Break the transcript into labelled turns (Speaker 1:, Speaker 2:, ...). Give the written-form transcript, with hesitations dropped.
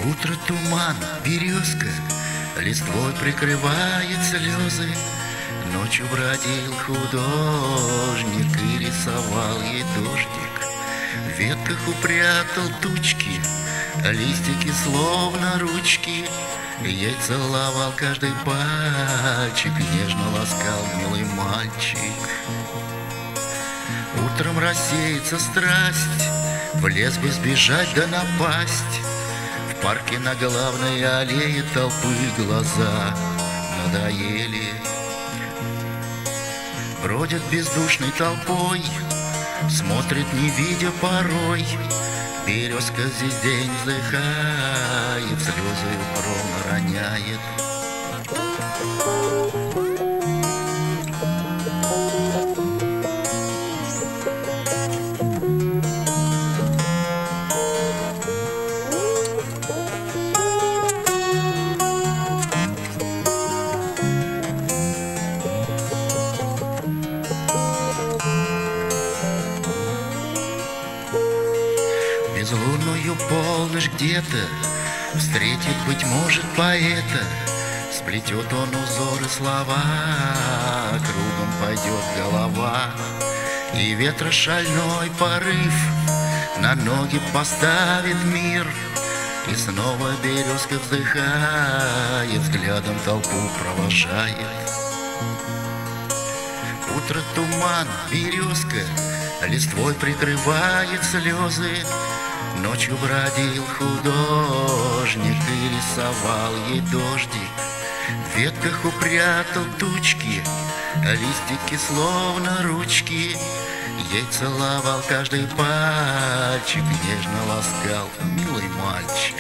Speaker 1: Утро туман, березка листвой прикрывает слезы. Ночью бродил художник и рисовал ей дождик. В ветках упрятал тучки, листики словно ручки. Ей целовал каждый пальчик, нежно ласкал милый мальчик. Утром рассеется страсть, в лес бы сбежать да напасть. В парке на главной аллее толпы глаза надоели. Бродят бездушной толпой, смотрит, не видя порой. Березка здесь день вздыхает, слезы ровно роняет. Безлунную полночь где-то встретит, быть может, поэта. Сплетет он узоры слова, кругом пойдет голова. И ветра шальной порыв на ноги поставит мир. И снова березка вздыхает, взглядом толпу провожает. Утро туман, березка листвой прикрывает слезы. Ночью бродил художник и рисовал ей дождик. В ветках упрятал тучки, листики словно ручки. Ей целовал каждый пальчик, нежно ласкал милый мальчик.